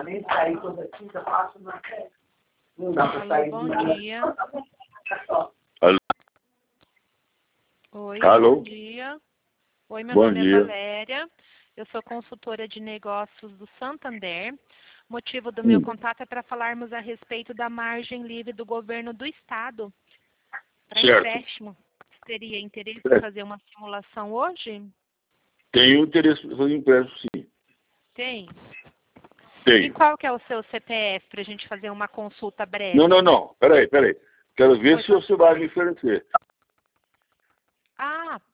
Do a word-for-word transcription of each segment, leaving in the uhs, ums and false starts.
nem sair toda quinta, passo na festa. Não dá para sair. Bom dia. Alô? Oi, Alô? bom dia. Oi, meu Bom nome dia. é Valéria. Eu sou consultora de negócios do Santander. O motivo do meu Hum. contato é para falarmos a respeito da margem livre do governo do Estado para Certo. empréstimo. Teria interesse em Certo. fazer uma simulação hoje? Tenho interesse em fazer empréstimo, sim. Tem. E Tenho. qual que é o seu C P F para a gente fazer uma consulta breve? Não, não, não. Peraí, peraí. Quero ver Oi, se você vai me oferecer. Ah,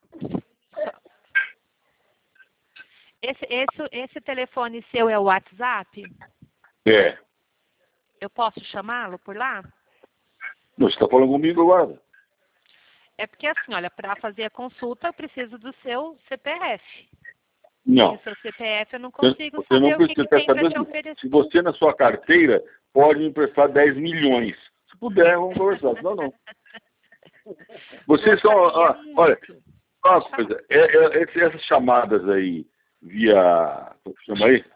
esse, esse, esse telefone seu é o WhatsApp? É. Eu posso chamá-lo por lá? Não, você está falando comigo agora. É porque assim, olha, para fazer a consulta eu preciso do seu C P F. Não. Sem o seu C P F eu não Você consigo você saber não o que, precisa que quer tem para saber te se, oferecer. se você na sua carteira pode me emprestar dez milhões. Se puder, vamos conversar. Não, não. Vocês são. Gostaria Ó, olha, muito. uma Pode coisa. É, é, esse- essas chamadas aí via. Como que chama aí?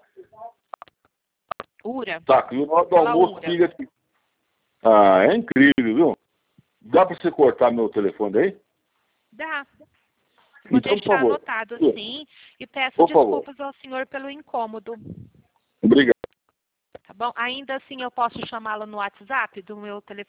Ura. Tá, e o hora do Pela almoço Ura. liga aqui. Ah, é incrível, viu? Dá para você cortar meu telefone aí? Dá. Vou Então, por deixar favor. anotado Sim. sim e peço Por favor. desculpas ao senhor pelo incômodo. Obrigado. Tá bom? Ainda assim eu posso chamá-lo no WhatsApp do meu telefone?